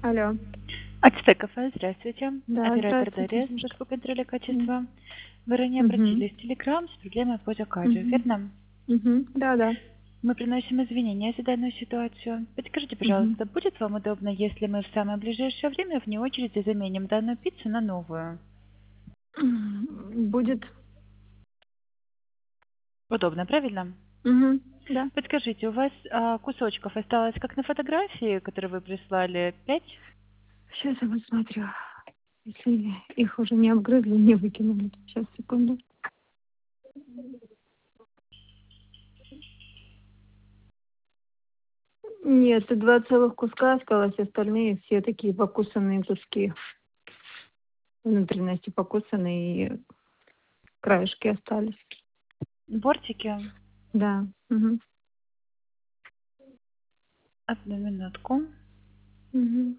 Алло. Ацтек кафе, здравствуйте. Да, Оператор здравствуйте, Дарья, девушка. служба контроля качества. Вы ранее Мгм. обратились в Телеграм с проблемой по заказу, Мгм. верно? Мгм. Да. Мы приносим извинения за данную ситуацию. Подскажите, Мгм. пожалуйста, будет вам удобно, если мы в самое ближайшее время вне очереди заменим данную пиццу на новую? Будет. Удобно, правильно? Мгм. Да. Подскажите, у вас кусочков осталось, как на фотографии, которую вы прислали, 5? Сейчас я посмотрю. Если их уже не обгрызли, не выкинули. Сейчас, секунду. Нет, 2 целых куска осталось, остальные все такие покусанные куски. Внутренности покусанные и краешки остались. Бортики? Да. Мгм. Одну минутку. Мгм.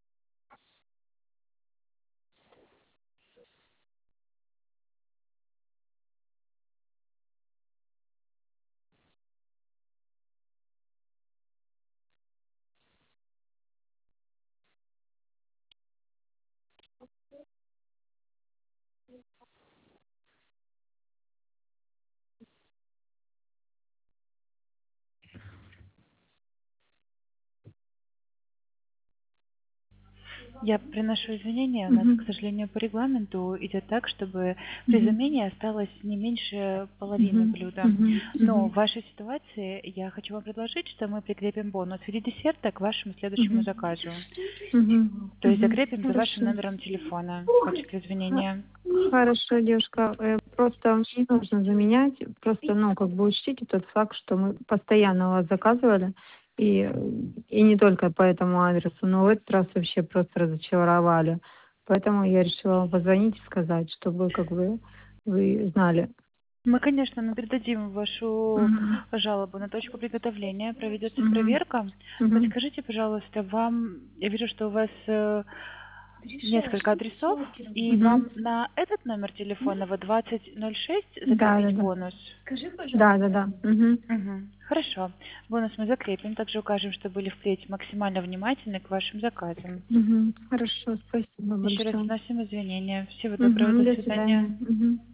Я приношу извинения. У нас, к Мгм. сожалению, по регламенту идет так, чтобы при Мгм. замене осталось не меньше половины Мгм. блюда. Мгм. Но в Мгм. вашей ситуации я хочу вам предложить, что мы прикрепим бонус в виде десерта к вашему следующему Мгм. заказу. Мгм. То есть Мгм. закрепим за вашим Хорошо. номером телефона в качестве извинения. Хорошо, девушка. Просто мне не нужно заменять. Просто, ну, как бы учтите тот факт, что мы постоянно у вас заказывали. И, и не только по этому адресу, но в этот раз вообще просто разочаровали. Поэтому я решила вам позвонить и сказать, чтобы как бы вы знали. Мы, конечно, мы передадим вашу Мгм. жалобу на точку приготовления, проведется Мгм. проверка. Мгм. Подскажите, пожалуйста, вам, я вижу, что у вас несколько адресов, и Мгм. вам на этот номер телефона в 2006 Да, да, закрепить да. бонус? Да, да, да. Мгм. Мгм. Хорошо. Бонус мы закрепим. Также укажем, что были впредь максимально внимательны к вашим заказам. Мгм. Хорошо, спасибо Еще раз большое. приносим извинения. Всего доброго. Мгм. До До свидания. свидания. Мгм.